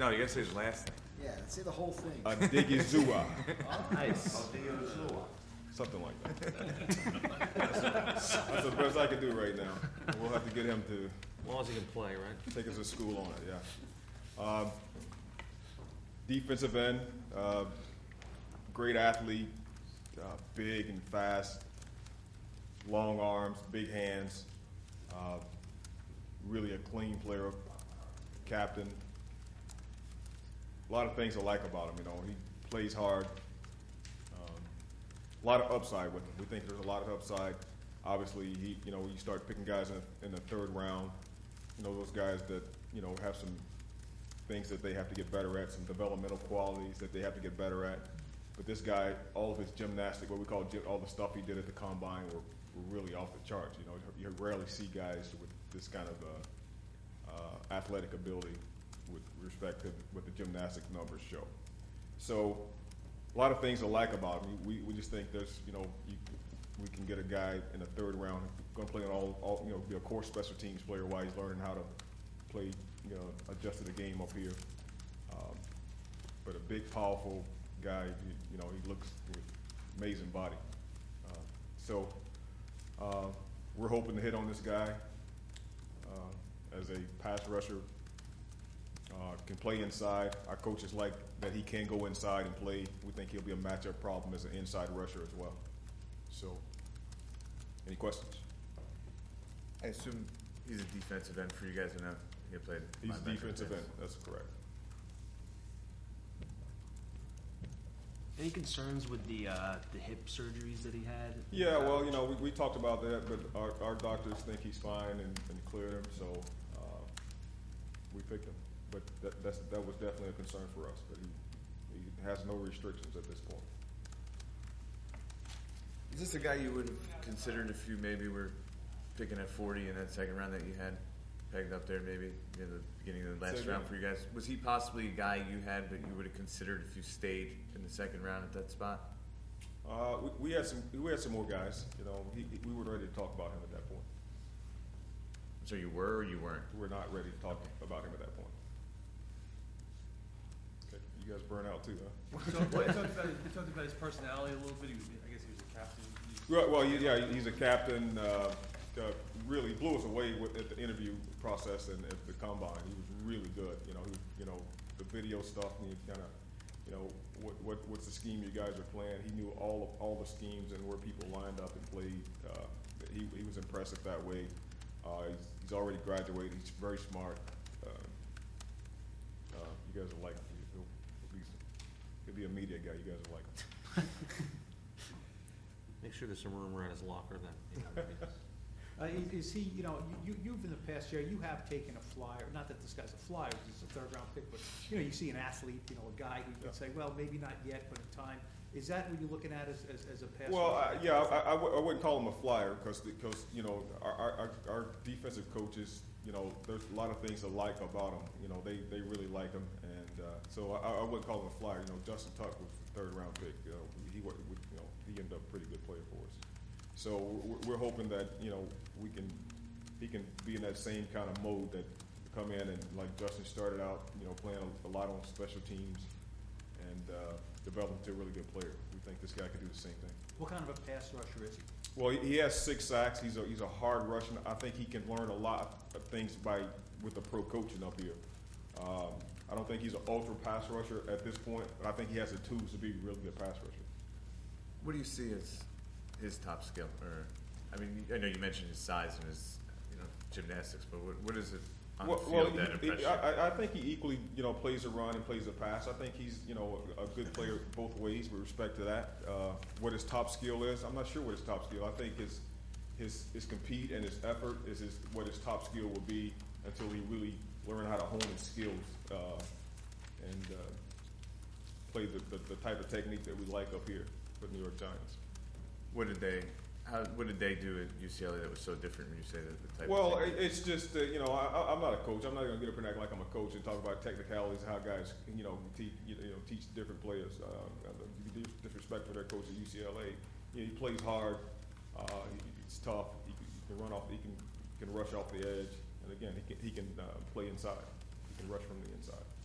No, you gotta say his last name. Yeah, say the whole thing. Adigizua. Nice. Something like that. That's the best I can do right now. We'll have to get him to As long as he can play, right? take us to school on it, yeah. Defensive end, great athlete, big and fast, long arms, big hands, really a clean player, captain. A lot of things I like about him, he plays hard. A lot of upside with him. We think there's a lot of upside. Obviously, you start picking guys in the third round, those guys that, have some things that they have to get better at, some developmental qualities that they have to get better at. But this guy, all of his gymnastic, what we call all the stuff he did at the combine were really off the charts. You rarely see guys with this kind of athletic ability with respect to what the gymnastic numbers show. So a lot of things I like about him. We just think there's, we can get a guy in the third round going to play on all be a core special teams player while he's learning how to play, adjust to the game up here. But a big, powerful guy, he looks with amazing body. So we're hoping to hit on this guy as a pass rusher. Can play inside. Our coaches like that he can go inside and play. We think he'll be a matchup problem as an inside rusher as well. So, any questions? I assume he's a defensive end for you guys to know. He played. He's a defensive end. That's correct. Any concerns with the hip surgeries that he had? Yeah, well, we talked about that, but our doctors think he's fine and cleared him, so we picked him. But that was definitely a concern for us. But he has no restrictions at this point. Is this a guy you would have considered if you maybe were picking at 40 in that second round that you had pegged up there maybe in the beginning of the last round for you guys? Was he possibly a guy you had but you would have considered if you stayed in the second round at that spot? We had some more guys. We were ready to talk about him at that point. So you were or you weren't? We're not ready to talk about him at that point. Okay, you guys burn out too, huh? So, you talked about his personality a little bit. I guess he was a captain. Well, yeah, he's a captain. Really blew us away at the interview process and at the combine. He was really good. The video stuff. And he kind of, what's the scheme you guys are playing? He knew all the schemes and where people lined up and played. He was impressive that way. He's already graduated. He's very smart. You guys will like him. He'll be a media guy. You guys will like him. Make sure there's some room around his locker then. Is he, you've in the past year, you have taken a flyer, not that this guy's a flyer, he's a third round pick, but, you see an athlete, a guy who you can say, well, maybe not yet, but in time. Is that what you're looking at as a pass? Well, I wouldn't call him a flyer because our defensive coaches, there's a lot of things to like about him. They really like him, and so I wouldn't call him a flyer. Justin Tuck was the third round pick. He ended up a pretty good player for us. So we're hoping that he can be in that same kind of mode that come in and like Justin started out, playing a lot on special teams and develop into a really good player. We think this guy could do the same thing. What kind of a pass rusher is he? Well, he has 6 sacks. He's a hard rusher. I think he can learn a lot of things with the pro coaching up here. I don't think he's an ultra pass rusher at this point, but I think he has the tools to be a really good pass rusher. What do you see as his top skill? Or, I know you mentioned his size and his gymnastics, but what is it on the field that impresses you? I think he equally plays the run and plays the pass. I think he's a good player both ways with respect to that. What his top skill is, I'm not sure what his top skill. I think his compete and his effort is what his top skill will be until he really learn how to hone his skills and play the type of technique that we like up here for the New York Giants. What did they do at UCLA that was so different when you say that the type Well, of technique? it's just, I'm not a coach. I'm not going to get up and act like I'm a coach and talk about technicalities, how guys, teach different players. Disrespect for their coach at UCLA. He plays hard. He's tough. He can run off. He can rush off the edge. And again, he can play inside. He can rush from the inside.